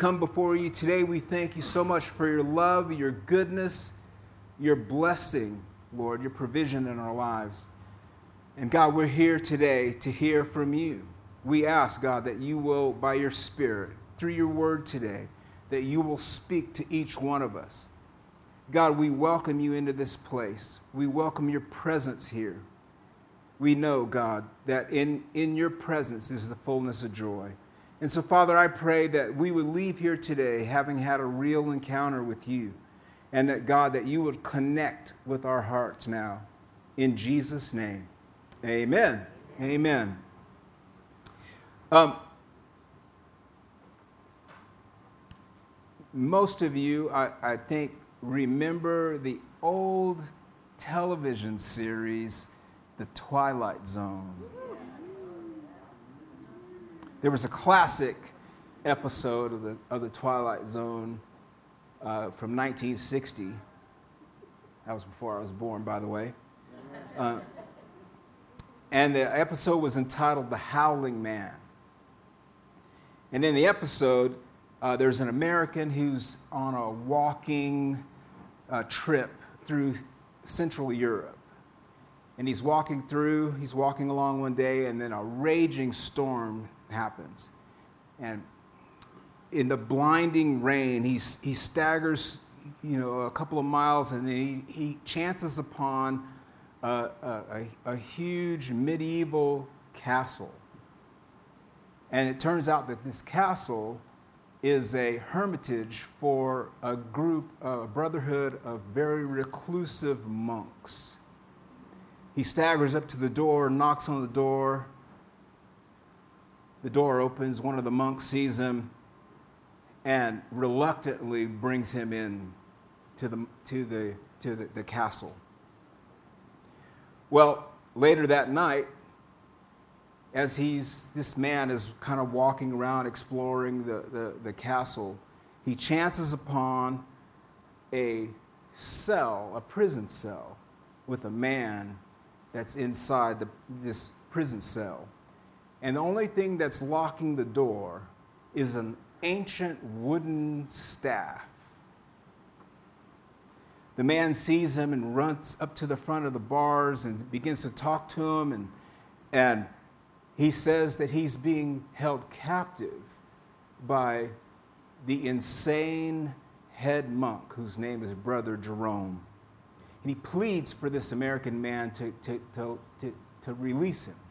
come before you today, we thank you so much for your love, your goodness, your blessing, Lord, your provision in our lives. And God, we're here today to hear from you. We ask, God, that you will, by your Spirit, through your word today, that you will speak to each one of us. God, we welcome you into this place. We welcome your presence here. We know, God, that in your presence is the fullness of joy. And so, Father, I pray that we would leave here today having had a real encounter with you, and that, God, that you would connect with our hearts now. In Jesus' name, amen. Amen. Most of you, I think, remember the old television series, The Twilight Zone. There was a classic episode of the Twilight Zone from 1960. That was before I was born, by the way. And the episode was entitled The Howling Man. And in the episode, there's an American who's on a walking trip through Central Europe. And he's walking along one day, and then a raging storm happens. And in the blinding rain, he staggers, a couple of miles, and then he chances upon a huge medieval castle. And it turns out that this castle is a hermitage for a brotherhood of very reclusive monks. He staggers up to the door, knocks on the door. The door opens, one of the monks sees him and reluctantly brings him in to the castle. Well, later that night, as this man is kind of walking around exploring the castle, he chances upon a prison cell, with a man that's inside this prison cell. And the only thing that's locking the door is an ancient wooden staff. The man sees him and runs up to the front of the bars and begins to talk to him, and he says that he's being held captive by the insane head monk, whose name is Brother Jerome. And he pleads for this American man to release him.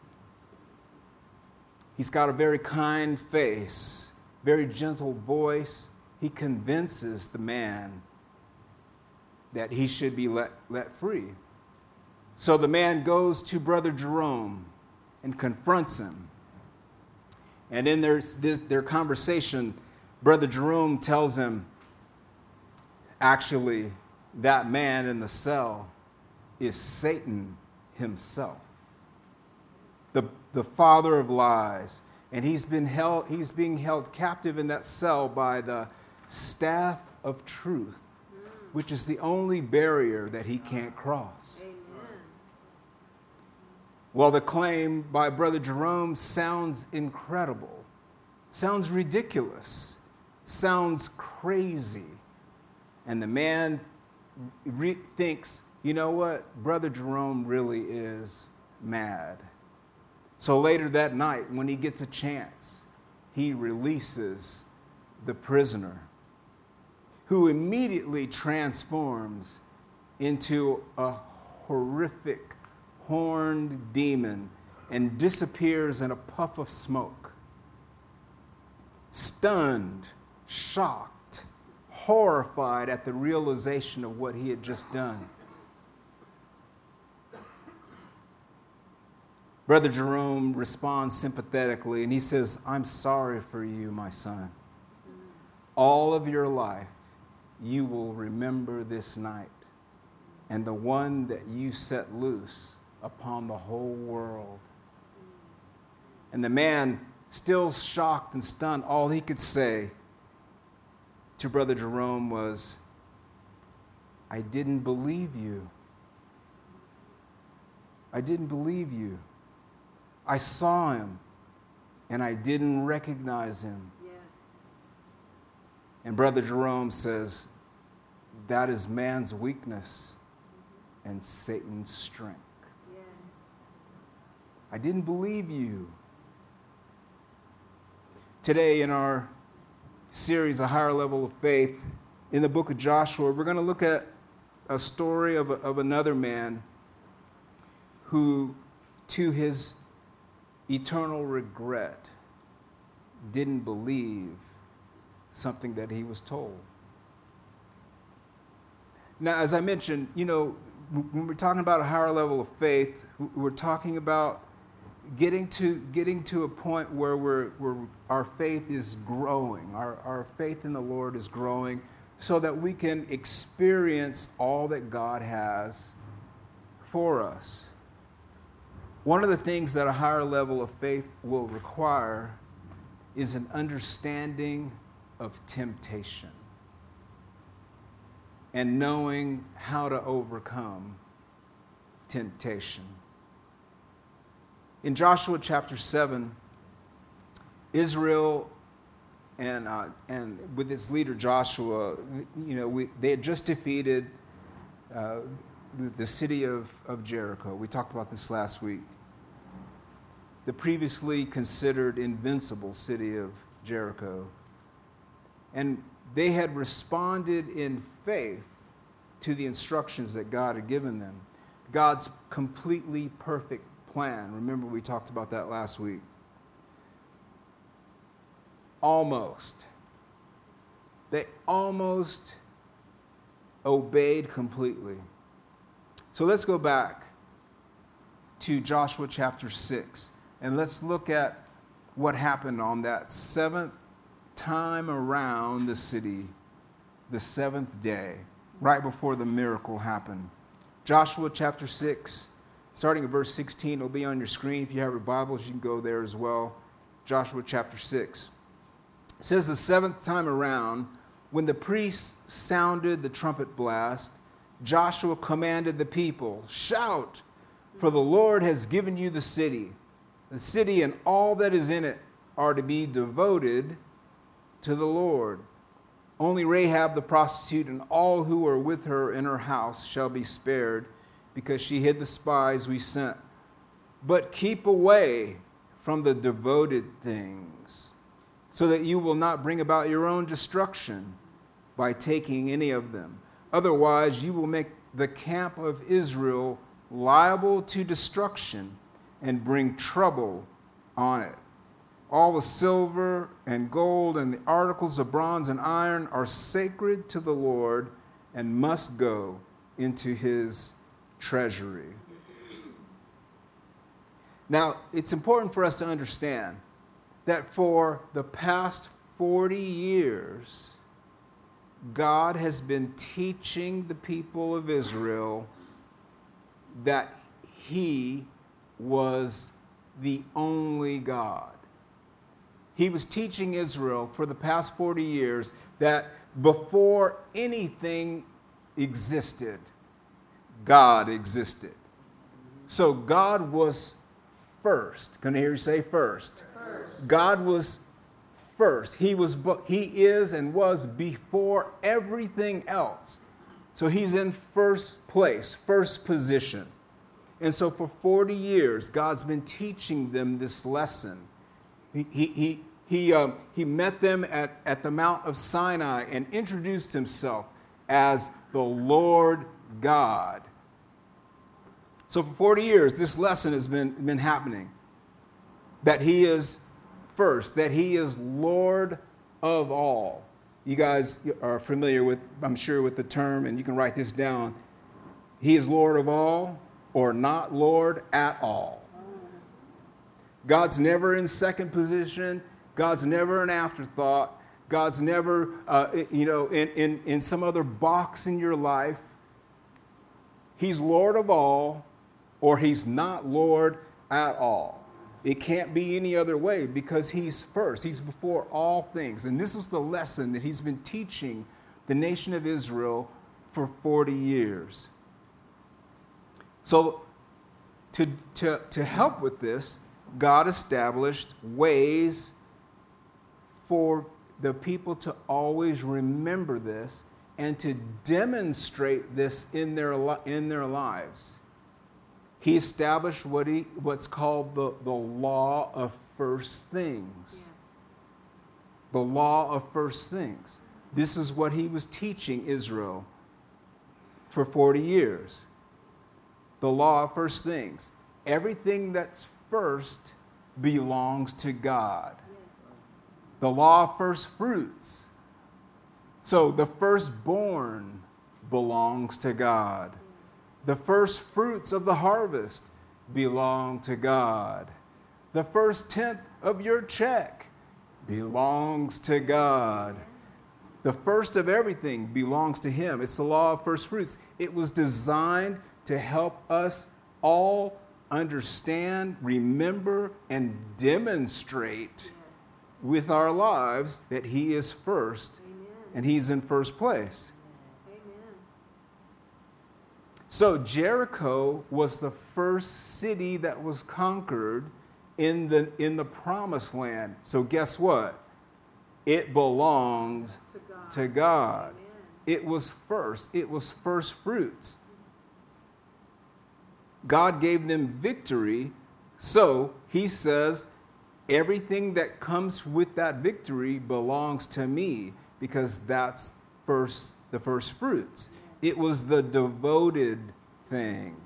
He's got a very kind face, very gentle voice. He convinces the man that he should be let free. So the man goes to Brother Jerome and confronts him. And in their conversation, Brother Jerome tells him, actually, that man in the cell is Satan himself, the father of lies. And he's being held captive in that cell by the staff of truth, which is the only barrier that he can't cross. Amen. Well, the claim by Brother Jerome sounds incredible, sounds ridiculous, sounds crazy. And the man thinks, you know what? Brother Jerome really is mad. So later that night, when he gets a chance, he releases the prisoner, who immediately transforms into a horrific horned demon and disappears in a puff of smoke. Stunned, shocked, horrified at the realization of what he had just done, Brother Jerome responds sympathetically, and he says, "I'm sorry for you, my son. All of your life, you will remember this night and the one that you set loose upon the whole world." And the man, still shocked and stunned, all he could say to Brother Jerome was, "I didn't believe you. I didn't believe you. I saw him, and I didn't recognize him." Yes. And Brother Jerome says, that is man's weakness and Satan's strength. Yeah. I didn't believe you. Today in our series, A Higher Level of Faith, in the book of Joshua, we're going to look at a story of another man who, to his eternal regret, didn't believe something that he was told. Now, as I mentioned, when we're talking about a higher level of faith, we're talking about getting to a point where our faith is growing, our faith in the Lord is growing, so that we can experience all that God has for us. One of the things that a higher level of faith will require is an understanding of temptation and knowing how to overcome temptation. In Joshua chapter 7, Israel and with its leader Joshua, they had just defeated the city of Jericho. We talked about this last week. The previously considered invincible city of Jericho. And they had responded in faith to the instructions that God had given them. God's completely perfect plan. Remember, we talked about that last week. They almost obeyed completely. So let's go back to Joshua chapter 6, and let's look at what happened on that seventh time around the city, the seventh day, right before the miracle happened. Joshua chapter 6, starting at verse 16, it'll be on your screen. If you have your Bibles, you can go there as well. Joshua chapter 6. It says, the seventh time around, when the priests sounded the trumpet blast, Joshua commanded the people, shout, for the Lord has given you the city. The city and all that is in it are to be devoted to the Lord. Only Rahab the prostitute and all who are with her in her house shall be spared, because she hid the spies we sent. But keep away from the devoted things, so that you will not bring about your own destruction by taking any of them. Otherwise, you will make the camp of Israel liable to destruction and bring trouble on it. All the silver and gold and the articles of bronze and iron are sacred to the Lord and must go into his treasury. Now, it's important for us to understand that for the past 40 years, God has been teaching the people of Israel that he was the only God. He was teaching Israel for the past 40 years that before anything existed, God existed. So God was first. Can I hear you say first? God was first. He is and was before everything else. So he's in first place, first position. And so for 40 years, God's been teaching them this lesson. He met them at the Mount of Sinai and introduced himself as the Lord God. So for 40 years, this lesson has been happening. That he is first, that he is Lord of all. You guys are familiar with, I'm sure, with the term, and you can write this down. He is Lord of all, or not Lord at all. God's never in second position. God's never an afterthought. God's never, in some other box in your life. He's Lord of all, or he's not Lord at all. It can't be any other way because he's first. He's before all things. And this is the lesson that he's been teaching the nation of Israel for 40 years. So to help with this, God established ways for the people to always remember this and to demonstrate this in their lives. He established what's called the law of first things. Yes. The law of first things. This is what he was teaching Israel for 40 years. The law of first things. Everything that's first belongs to God. The law of first fruits. So the firstborn belongs to God. The first fruits of the harvest belong to God. The first tenth of your check belongs to God. The first of everything belongs to him. It's the law of first fruits. It was designed to help us all understand, remember, and demonstrate with our lives that he is first. Amen. And he's in first place. Amen. So Jericho was the first city that was conquered in the promised land. So guess what? It belonged to God. It was first. It was first fruits. God gave them victory. So he says, everything that comes with that victory belongs to me, because that's the first fruits. It was the devoted thing.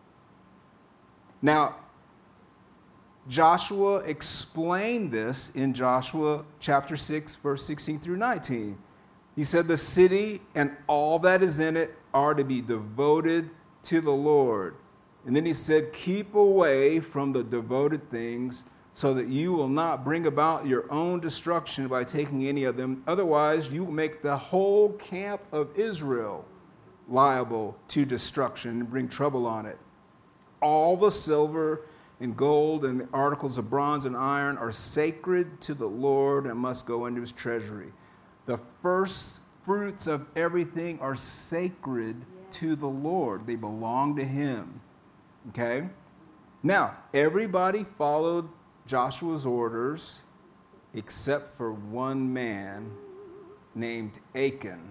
Now, Joshua explained this in Joshua chapter 6, verse 16 through 19. He said, the city and all that is in it are to be devoted to the Lord. And then he said, keep away from the devoted things, so that you will not bring about your own destruction by taking any of them. Otherwise, you will make the whole camp of Israel liable to destruction and bring trouble on it. All the silver and gold and the articles of bronze and iron are sacred to the Lord and must go into his treasury. The first fruits of everything are sacred to the Lord. They belong to him. Okay? Now, everybody followed Joshua's orders except for one man named Achan.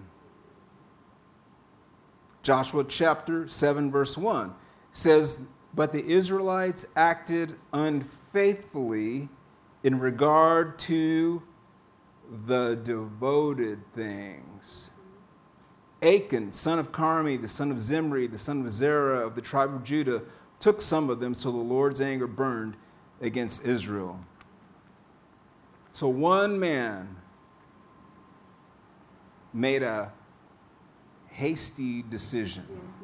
Joshua chapter 7, verse 1 says, but the Israelites acted unfaithfully in regard to the devoted things. Achan, son of Carmi, the son of Zimri, the son of Zerah of the tribe of Judah, took some of them, so the Lord's anger burned against Israel. So one man made a hasty decision.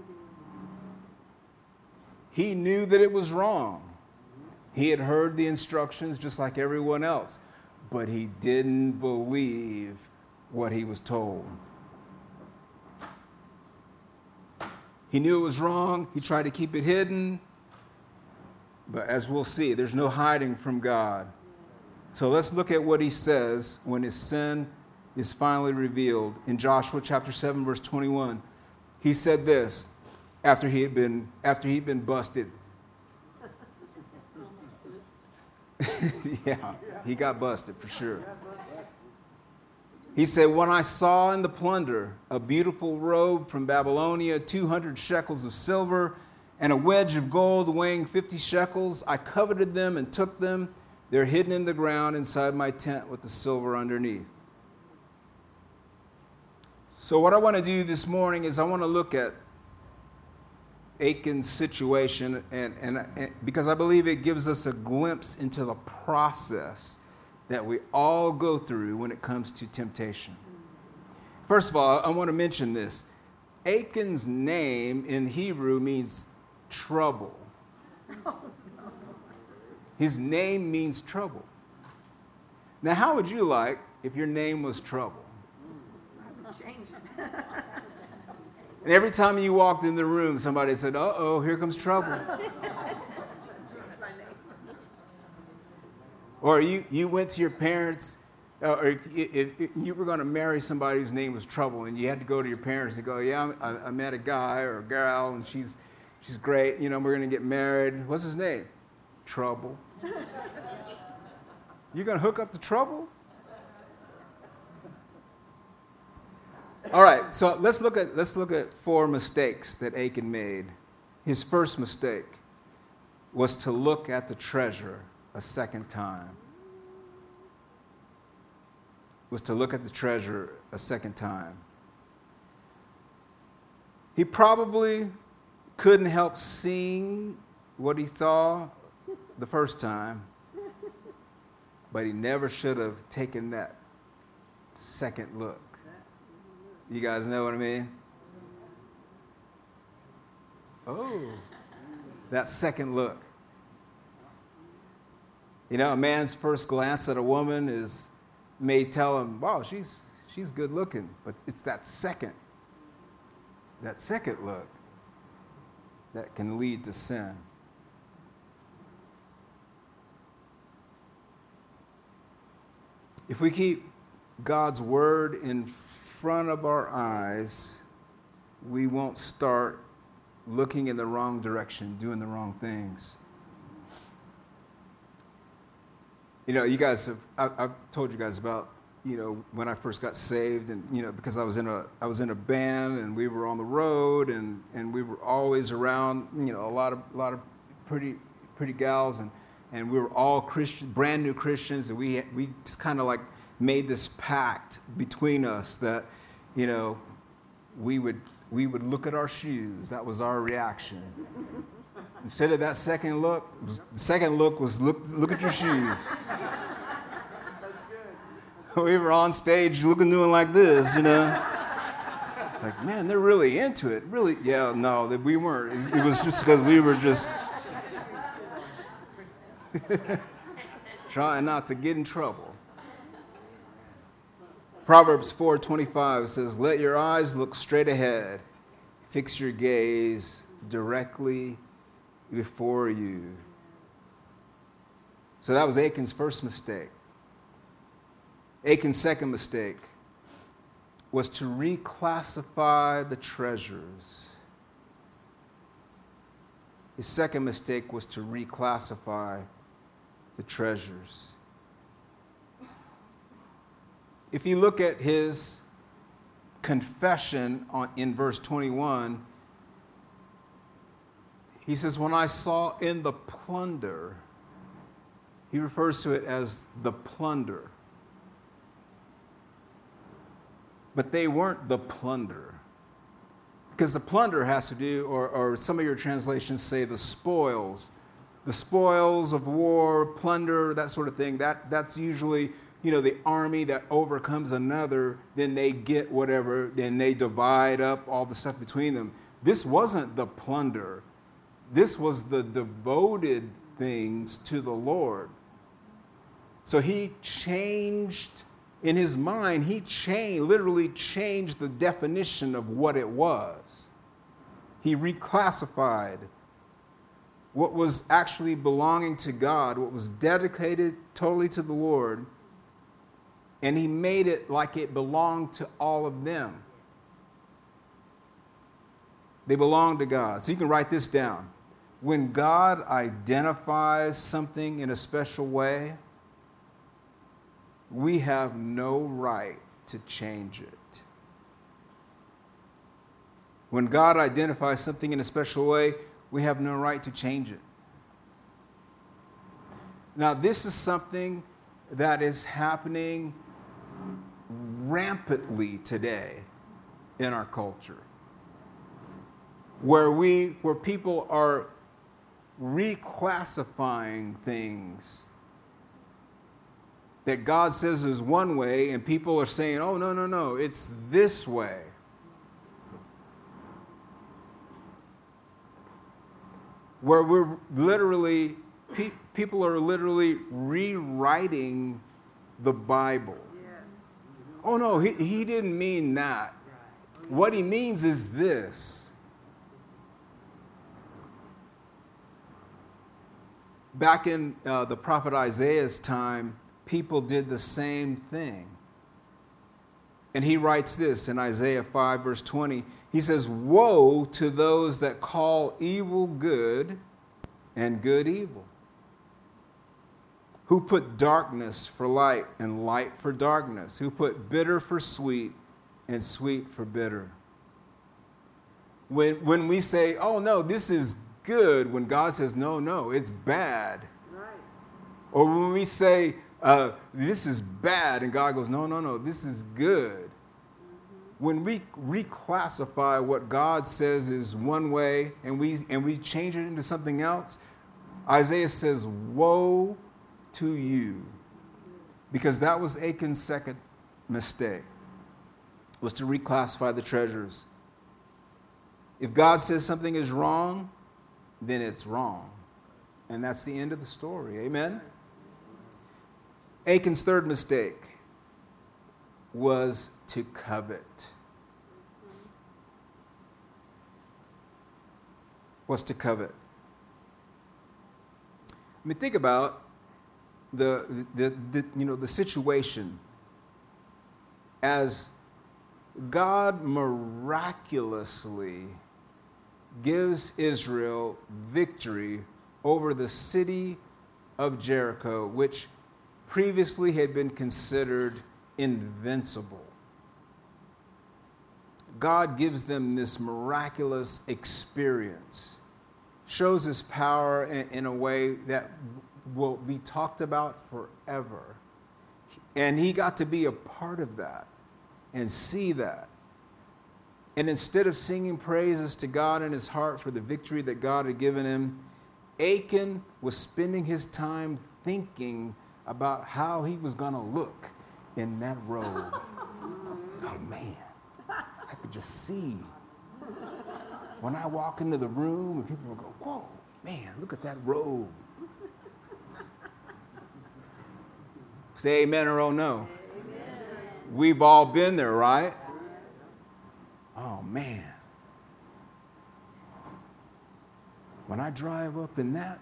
He knew that it was wrong. He had heard the instructions just like everyone else, but he didn't believe what he was told. He knew it was wrong. He tried to keep it hidden. But as we'll see, there's no hiding from God. So let's look at what he says when his sin is finally revealed. In Joshua chapter 7, verse 21, he said this after he'd been busted. Yeah, he got busted for sure. He said, when I saw in the plunder a beautiful robe from Babylonia, 200 shekels of silver, and a wedge of gold weighing 50 shekels, I coveted them and took them. They're hidden in the ground inside my tent with the silver underneath. So what I want to do this morning is I want to look at Achan's situation, and because I believe it gives us a glimpse into the process that we all go through when it comes to temptation. First of all, I want to mention this. Achan's name in Hebrew means trouble. His name means trouble. Now, how would you like if your name was Trouble? And every time you walked in the room, somebody said, uh-oh, here comes trouble. Or you went to your parents, or if you were going to marry somebody whose name was Trouble, and you had to go to your parents and go, yeah, I met a guy or a girl, and she's great, we're going to get married. What's his name? Trouble. You're going to hook up to Trouble? All right, so let's look at 4 mistakes that Achan made. His first mistake was to look at the treasure a second time. He probably couldn't help seeing what he saw the first time, but he never should have taken that second look. You guys know what I mean? Oh, that second look. You know, a man's first glance at a woman may tell him, wow, she's good looking, but it's that second look that can lead to sin. If we keep God's word in front of our eyes, we won't start looking in the wrong direction, doing the wrong things. You know, you guys I've told you guys about, you know, when I first got saved, and, you know, because I was in a band and we were on the road and we were always around, you know, a lot of pretty gals, and we were all Christian, brand new Christians, and we just kind of like made this pact between us that, you know, we would look at our shoes. That was our reaction. Instead of that second look, the second look was look at your shoes. We were on stage doing like this, you know. Like, man, they're really into it. Really, yeah, no, that we weren't. It was just because we were just trying not to get in trouble. Proverbs 4:25 says, "Let your eyes look straight ahead. Fix your gaze directly before you." So that was Achan's first mistake. Achan's second mistake was to reclassify the treasures. His second mistake was to reclassify the treasures. If you look at his confession in verse 21, he says, "When I saw in the plunder," he refers to it as the plunder. But they weren't the plunder. Because the plunder has to do, or some of your translations say the spoils. The spoils of war, plunder, that sort of thing. That's usually, you know, the army that overcomes another, then they get whatever, then they divide up all the stuff between them. This wasn't the plunder. This was the devoted things to the Lord. So he changed, in his mind, he literally changed the definition of what it was. He reclassified what was actually belonging to God, what was dedicated totally to the Lord, and he made it like it belonged to all of them. They belong to God. So you can write this down. When God identifies something in a special way, we have no right to change it. When God identifies something in a special way, we have no right to change it. Now, this is something that is happening rampantly today in our culture, where people are reclassifying things that God says is one way, and people are saying, oh, no, it's this way. Where people are literally rewriting the Bible. Yes. Oh, no, he didn't mean that. Right. What he means is this. Back in the prophet Isaiah's time, people did the same thing. And he writes this in Isaiah 5, verse 20. He says, "Woe to those that call evil good and good evil, who put darkness for light and light for darkness, who put bitter for sweet and sweet for bitter. When we say, oh no, this is good, when God says, no, it's bad. Right. Or when we say, this is bad, and God goes, no, this is good. When we reclassify what God says is one way and we change it into something else, Isaiah says, woe to you. Because that was Achan's second mistake, was to reclassify the treasures. If God says something is wrong, then it's wrong. And that's the end of the story. Amen? Achan's third mistake was to covet. Was to covet. I mean, think about the situation as God miraculously gives Israel victory over the city of Jericho, which previously had been considered invincible. God gives them this miraculous experience, shows his power in a way that will be talked about forever. And he got to be a part of that and see that. And instead of singing praises to God in his heart for the victory that God had given him, Achan was spending his time thinking about how he was going to look in that robe. Oh, man. I could just see. When I walk into the room and people will go, whoa, man, look at that robe. Say amen or oh no. Amen. We've all been there, right? Oh, man. When I drive up in that,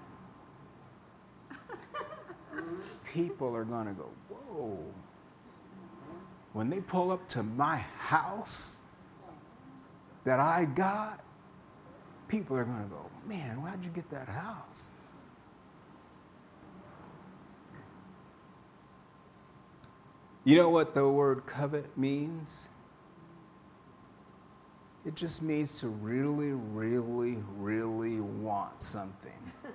people are going to go, whoa. When they pull up to my house that I got, people are going to go, man, why'd you get that house? You know what the word covet means? It just means to really, really, really want something.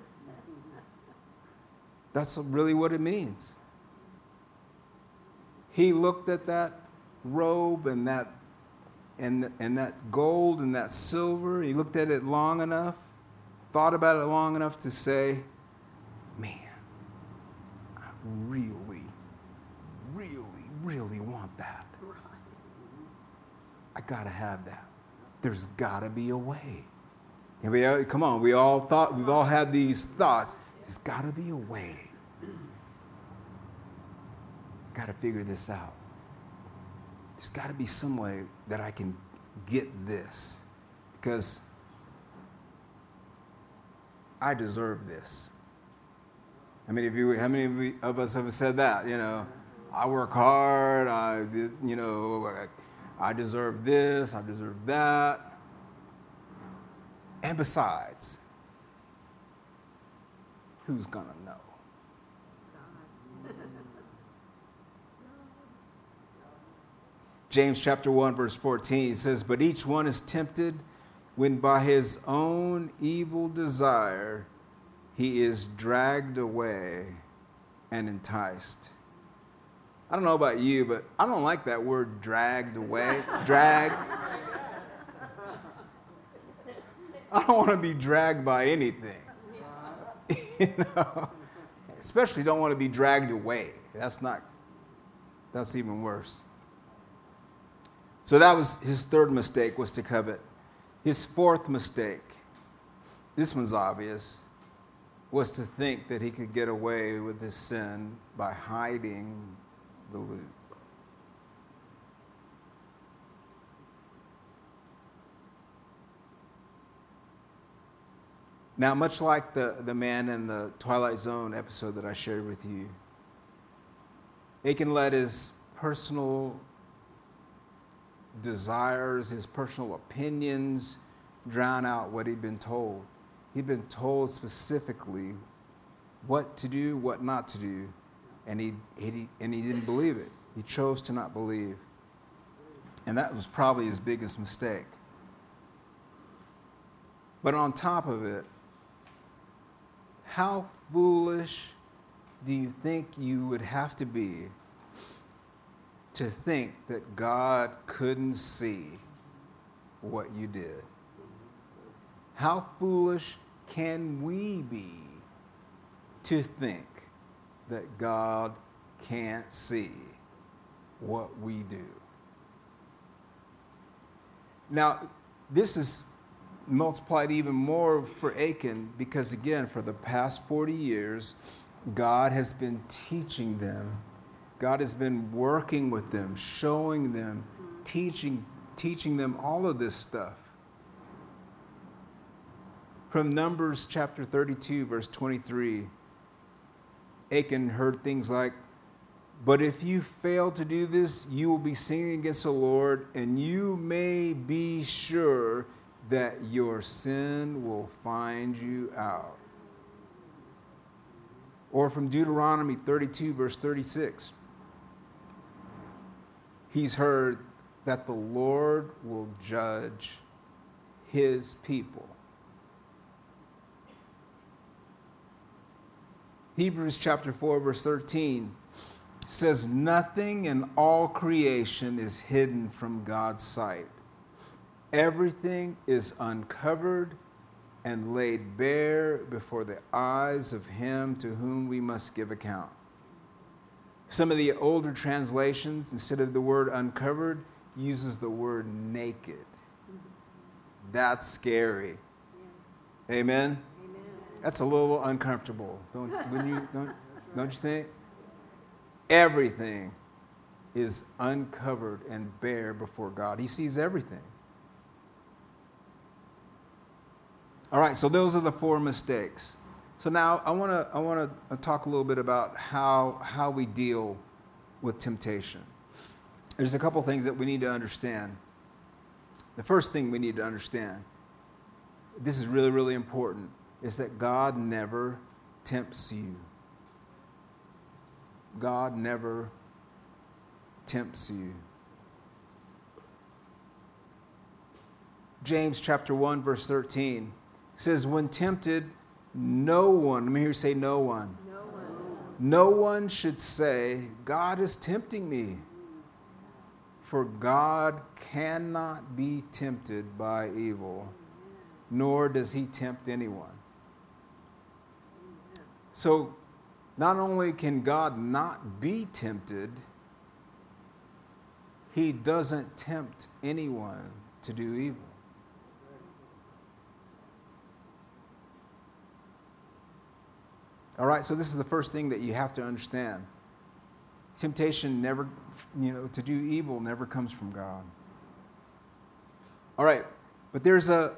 That's really what it means. He looked at that robe and that gold and that silver. He looked at it long enough, thought about it long enough to say, man, I really, really, really want that. I got to have that. There's got to be a way. And we've all had these thoughts. There's got to be a way. Got to figure this out. There's got to be some way that I can get this, because I deserve this. How many of us have said that? You know, I work hard. I deserve this. I deserve that. And besides, who's gonna know? James chapter 1, verse 14 says, but each one is tempted when by his own evil desire he is dragged away and enticed. I don't know about you, but I don't like that word dragged away. Drag. I don't want to be dragged by anything. Especially don't want to be dragged away. That's even worse. So that was his third mistake, was to covet. His fourth mistake, this one's obvious, was to think that he could get away with his sin by hiding the loot. Now, much like the man in the Twilight Zone episode that I shared with you, Achan let his personal desires, his personal opinions drown out what he'd been told. He'd been told specifically what to do, what not to do, and he didn't believe it. He chose to not believe. And that was probably his biggest mistake. But on top of it, how foolish do you think you would have to be to think that God couldn't see what you did? How foolish can we be to think that God can't see what we do? Now, this is multiplied even more for Achan because, again, for the past 40 years, God has been teaching them. God has been working with them, showing them, teaching them all of this stuff. From Numbers chapter 32, verse 23, Achan heard things like, "But if you fail to do this, you will be sinning against the Lord, and you may be sure that your sin will find you out." Or from Deuteronomy 32, verse 36, he's heard that the Lord will judge his people. Hebrews chapter 4, verse 13 says, "Nothing in all creation is hidden from God's sight. Everything is uncovered and laid bare before the eyes of him to whom we must give account." Some of the older translations, instead of the word uncovered, uses the word naked. That's scary. Amen? That's a little uncomfortable, don't you think? Everything is uncovered and bare before God. He sees everything. All right, so those are the 4 mistakes. So now I want to talk a little bit about how we deal with temptation. There's a couple things that we need to understand. The first thing we need to understand, this is really, really important, is that God never tempts you. God never tempts you. James chapter 1, verse 13 says, "When tempted, no one," let me hear you say no one. No one should say, "God is tempting me." For God cannot be tempted by evil, nor does he tempt anyone. So, not only can God not be tempted, he doesn't tempt anyone to do evil. All right, so this is the first thing that you have to understand. Temptation never, to do evil never comes from God. All right, but there's a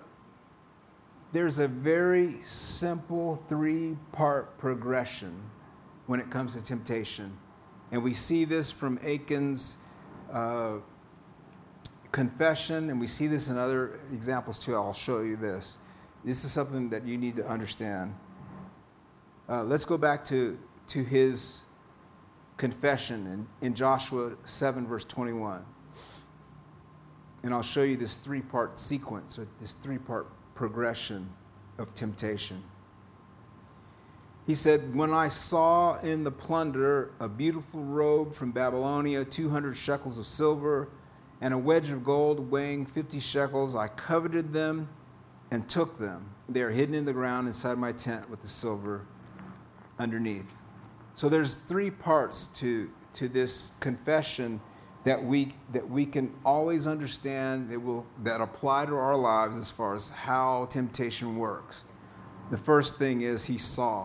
very simple 3-part progression when it comes to temptation. And we see this from Achan's confession, and we see this in other examples too. I'll show you this. This is something that you need to understand. Let's go back to his confession in Joshua 7, verse 21. And I'll show you this 3-part sequence, or this 3-part progression of temptation. He said, "When I saw in the plunder a beautiful robe from Babylonia, 200 shekels of silver, and a wedge of gold weighing 50 shekels, I coveted them and took them. They are hidden in the ground inside my tent with the silver underneath." So there's 3 parts to this confession that we can always understand that apply to our lives as far as how temptation works. The first thing is he saw.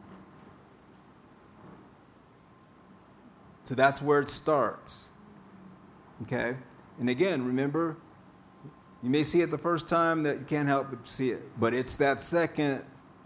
So that's where it starts. Okay? And again, remember, you may see it the first time that you can't help but see it. But it's that second,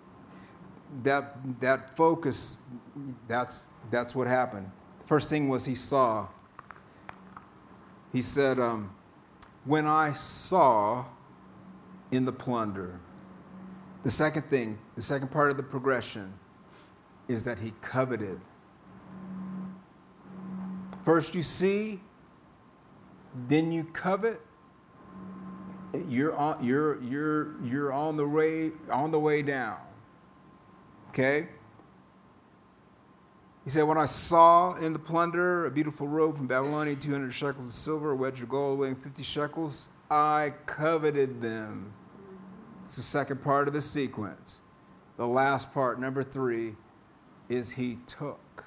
that focus, that's what happened. First thing was he saw. He said, "When I saw in the plunder." The second part of the progression is that he coveted. First you see, then you covet, you're on the way down. Okay? He said, when I saw in the plunder a beautiful robe from Babylonian, 200 shekels of silver, a wedge of gold weighing 50 shekels, I coveted them. It's the second part of the sequence. The last part, number 3, is he took.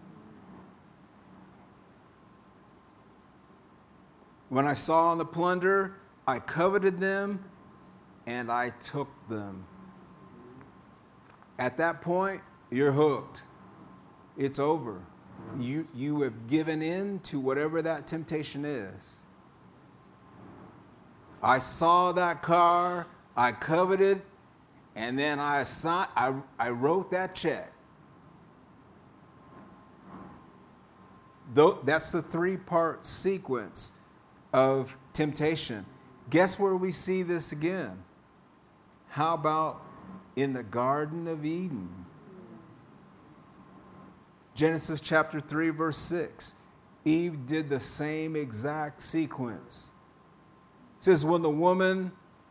When I saw in the plunder, I coveted them, and I took them. At that point, you're hooked. It's over. You have given in to whatever that temptation is. I saw that car, I coveted, and then I wrote that check. That's the 3-part sequence of temptation. Guess where we see this again? How about in the Garden of Eden? Genesis chapter 3, verse 6. Eve did the same exact sequence. It says, when the woman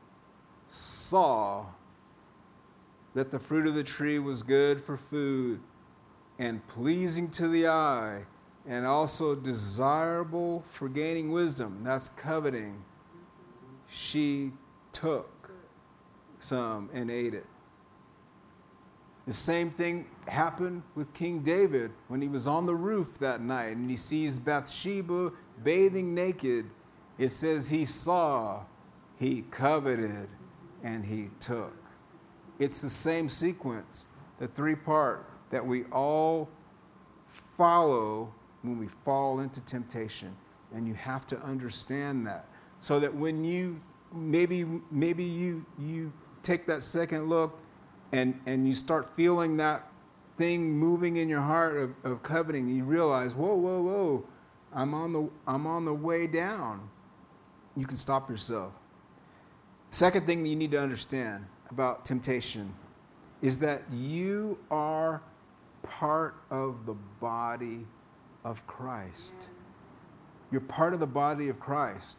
saw that the fruit of the tree was good for food and pleasing to the eye and also desirable for gaining wisdom, that's coveting, she took some and ate it. The same thing happened with King David when he was on the roof that night and he sees Bathsheba bathing naked. It says he saw, he coveted, and he took. It's the same sequence, the 3-part that we all follow when we fall into temptation. And you have to understand that. So that when you, maybe you take that second look and you start feeling that thing moving in your heart of coveting, you realize, whoa, I'm on the way down. You can stop yourself. Second thing you need to understand about temptation is that you are part of the body of Christ. You're part of the body of Christ.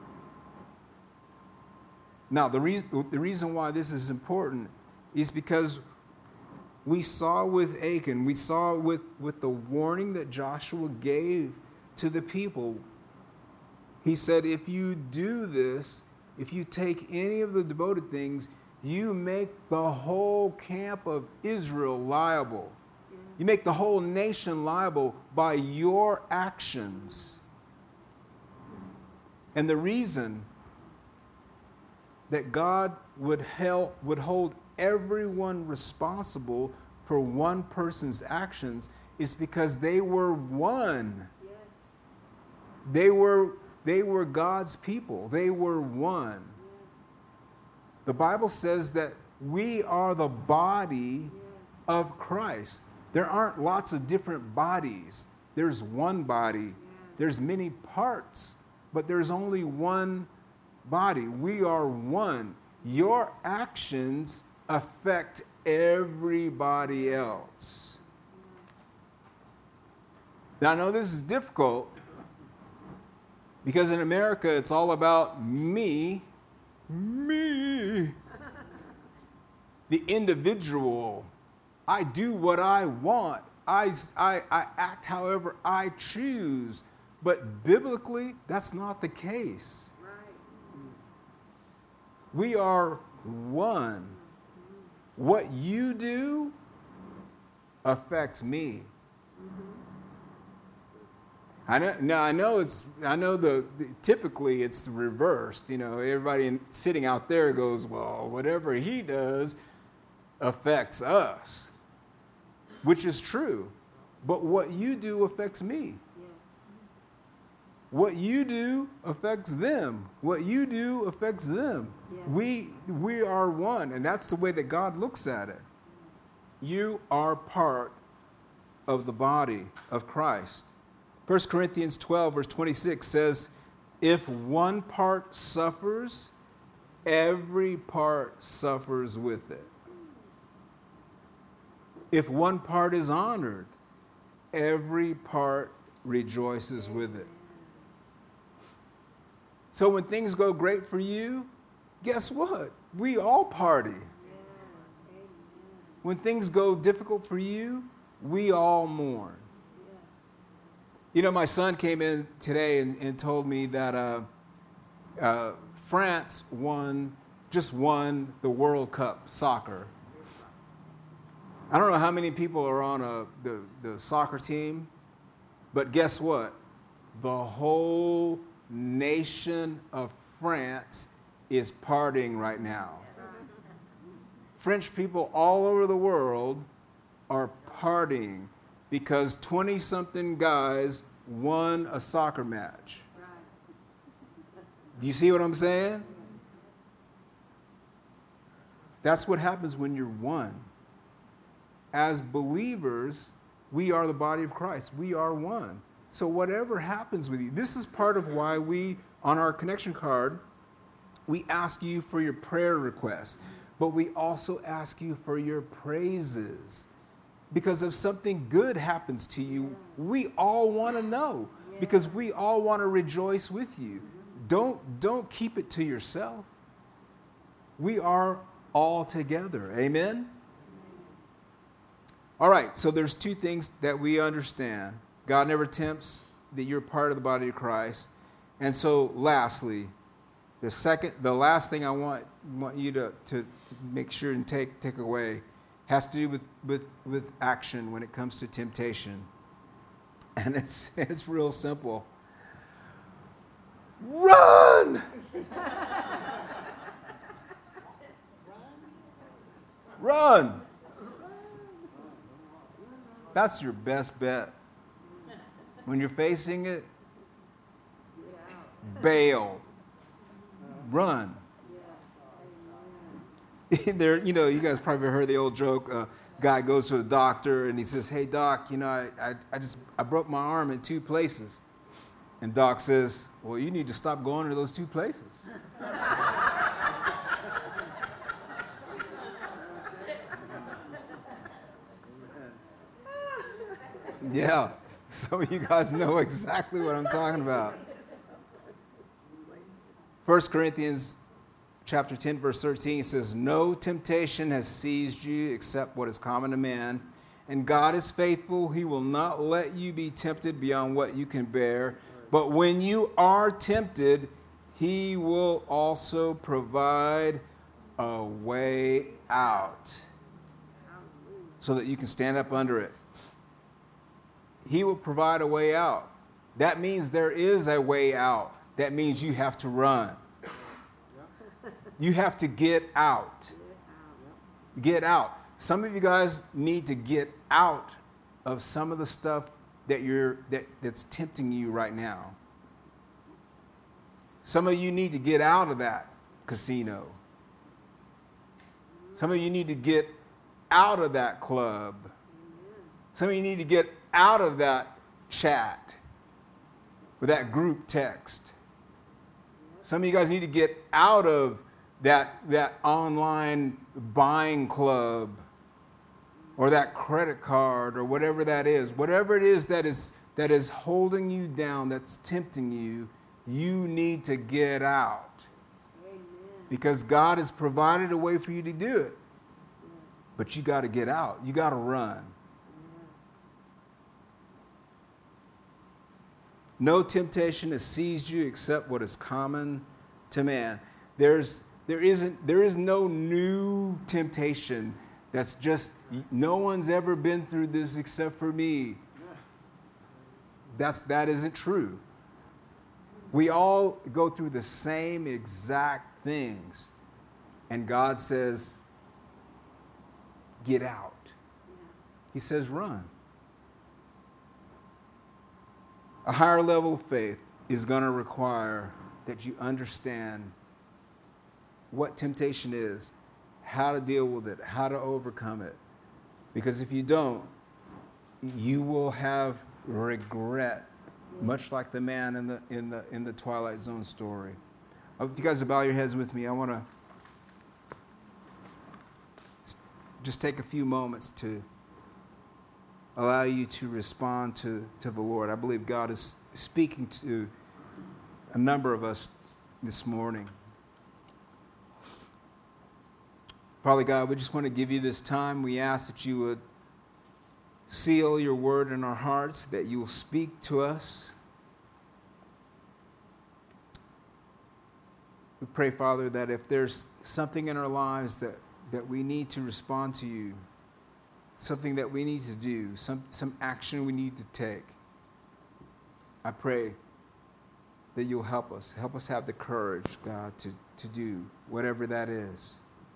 Now, the reason why this is important is because we saw with Achan, we saw with the warning that Joshua gave to the people. He said, if you do this, if you take any of the devoted things, you make the whole camp of Israel liable. You make the whole nation liable by your actions. And the reason that God would hold everyone responsible for one person's actions is because they were one. Yes. They were God's people. They were one. Yes. The Bible says that we are the body of Christ. There aren't lots of different bodies. There's one body. There's many parts, but there's only one body. We are one. Your actions affect everybody else. Now, I know this is difficult because in America it's all about me, the individual. I do what I want. I act however I choose. But biblically, that's not the case. Right. We are one. What you do affects me. Mm-hmm. I know typically it's reversed. You know, everybody sitting out there goes, well, whatever he does affects us, which is true. But what you do affects me. What you do affects them. What you do affects them. Yeah. We are one, and that's the way that God looks at it. You are part of the body of Christ. 1 Corinthians 12, verse 26 says, if one part suffers, every part suffers with it. If one part is honored, every part rejoices with it. So when things go great for you, guess what? We all party. When things go difficult for you, we all mourn. You know, my son came in today and told me that France just won the World Cup soccer. I don't know how many people are on the soccer team, but guess what? The whole nation of France is partying right now. French people all over the world are partying because 20-something guys won a soccer match. Do you see what I'm saying? That's what happens when you're one. As believers, we are the body of Christ. We are one. So whatever happens with you, this is part of why we, on our connection card, we ask you for your prayer requests, but we also ask you for your praises. Because if something good happens to you, we all want to know, because we all want to rejoice with you. Don't keep it to yourself. We are all together. Amen? All right, so there's two things that we understand. God never tempts, that you're part of the body of Christ. And so lastly, the last thing I want you to make sure and take away has to do with action when it comes to temptation. And it's real simple. Run! Run! That's your best bet. When you're facing it, bail. Run. There, you guys probably heard the old joke. Guy goes to the doctor and he says, "Hey doc, I broke my arm in 2 places." And doc says, "Well, you need to stop going to those 2 places." Yeah, some of you guys know exactly what I'm talking about. 1 Corinthians chapter 10, verse 13 says, "No temptation has seized you except what is common to man. And God is faithful. He will not let you be tempted beyond what you can bear. But when you are tempted, He will also provide a way out so that you can stand up under it." He will provide a way out. That means there is a way out. That means you have to run. You have to get out. Get out. Some of you guys need to get out of some of the stuff that's tempting you right now. Some of you need to get out of that casino. Some of you need to get out of that club. Some of you need to get out of that chat or that group text. Some of you guys need to get out of that online buying club or that credit card or whatever that is. Whatever it is that is holding you down, that's tempting you, you need to get out. Amen. Because God has provided a way for you to do it. But you got to get out. You got to run. No temptation has seized you except what is common to man. There is no new temptation that's just, no one's ever been through this except for me. That isn't true. We all go through the same exact things. And God says, get out. He says, run. A higher level of faith is going to require that you understand what temptation is, how to deal with it, how to overcome it. Because if you don't, you will have regret, much like the man in the Twilight Zone story. If you guys would bow your heads with me, I want to just take a few moments to allow you to respond to the Lord. I believe God is speaking to a number of us this morning. Father God, we just want to give you this time. We ask that you would seal your word in our hearts, that you will speak to us. We pray, Father, that if there's something in our lives that we need to respond to you, something that we need to do, some action we need to take, I pray that you'll help us. Help us have the courage, God, to do whatever that is.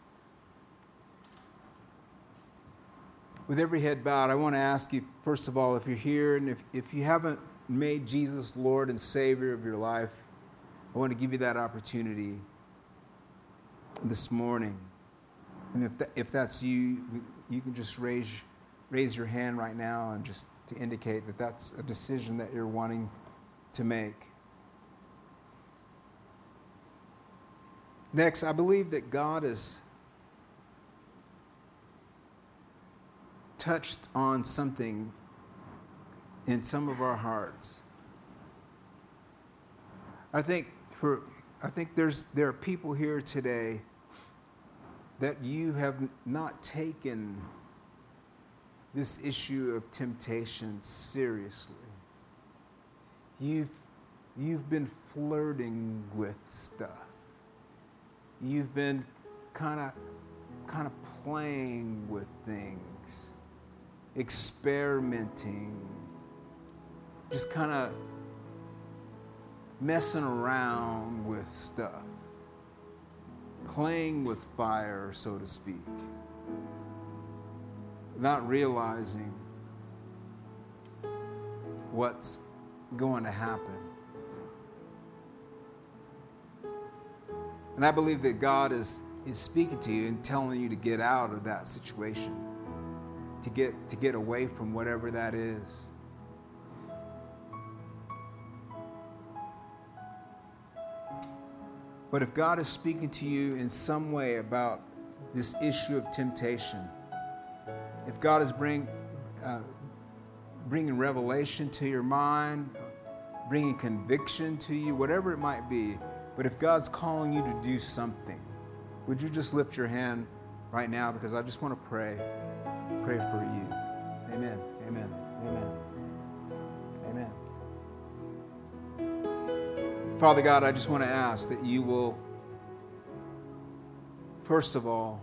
With every head bowed, I want to ask you, first of all, if you're here and if you haven't made Jesus Lord and Savior of your life, I want to give you that opportunity this morning. And if that's you, you can just raise your hand right now and just to indicate that that's a decision that you're wanting to make. Next, I believe that God has touched on something in some of our hearts. I think there are people here today that you have not taken this issue of temptation seriously. You've been flirting with stuff. You've been kind of playing with things, experimenting, just kind of messing around with stuff, playing with fire, so to speak, not realizing what's going to happen. And I believe that God is speaking to you and telling you to get out of that situation, to get away from whatever that is. But if God is speaking to you in some way about this issue of temptation, if God is bringing revelation to your mind, bringing conviction to you, whatever it might be, but if God's calling you to do something, would you just lift your hand right now? Because I just want to pray for you. Amen. Amen. Amen. Amen. Father God, I just want to ask that you will, first of all,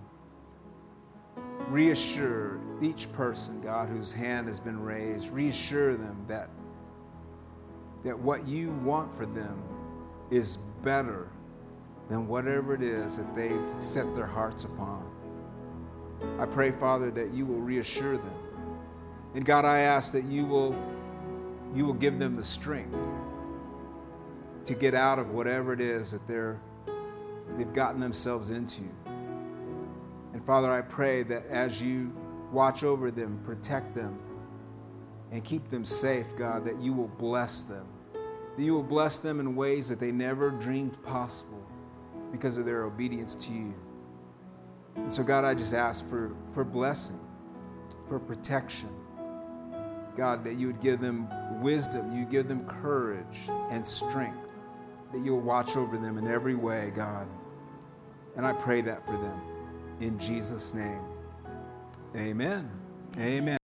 reassure each person, God, whose hand has been raised. Reassure them that what you want for them is better than whatever it is that they've set their hearts upon. I pray, Father, that you will reassure them. And God, I ask that you will give them the strength to get out of whatever it is that they've gotten themselves into. And Father, I pray that as you watch over them, protect them, and keep them safe, God, that you will bless them. That you will bless them in ways that they never dreamed possible because of their obedience to you. And so, God, I just ask for blessing, for protection. God, that you would give them wisdom, you give them courage and strength, that you'll watch over them in every way, God. And I pray that for them in Jesus' name. Amen. Amen.